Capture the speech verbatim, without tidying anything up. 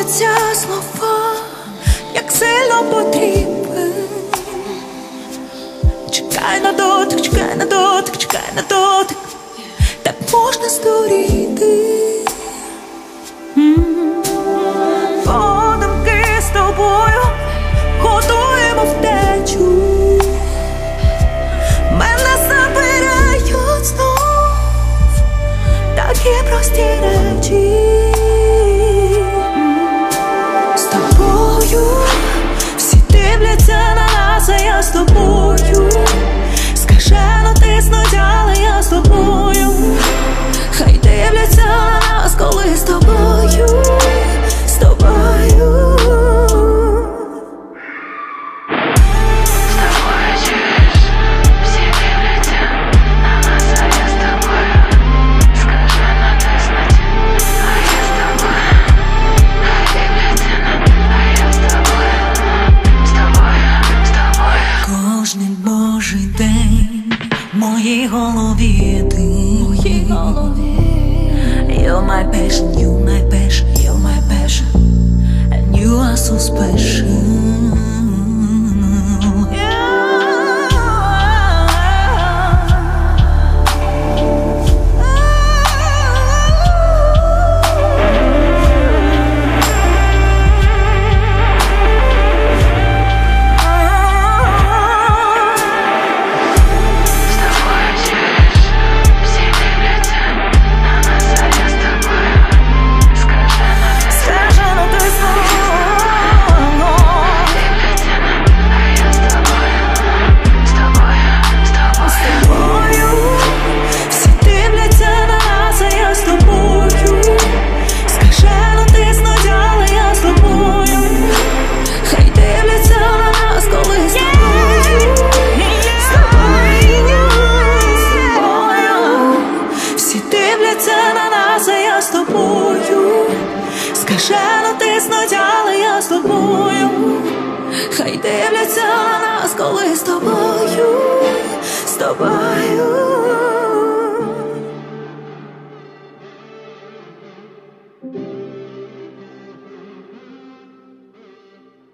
знаходяться слова, як сильно потрібен. Чекай на дотик, чекай на дотик, чекай на дотик, так можна здуріти. Подумки з тобою готуємо втечу, мене забирають знов такі прості речі. З тобою всі дивляться на нас, а я з тобою скажено тиснуть, але я з тобою. Хай дивляться на нас, коли з тобою, з тобою. Кожний божий день в моїй голові ти, в моїй голові. You're my passion, you're my passion, you're my passion, and you are so special. Скажено тиснуть, але я з тобою. Хай дивляться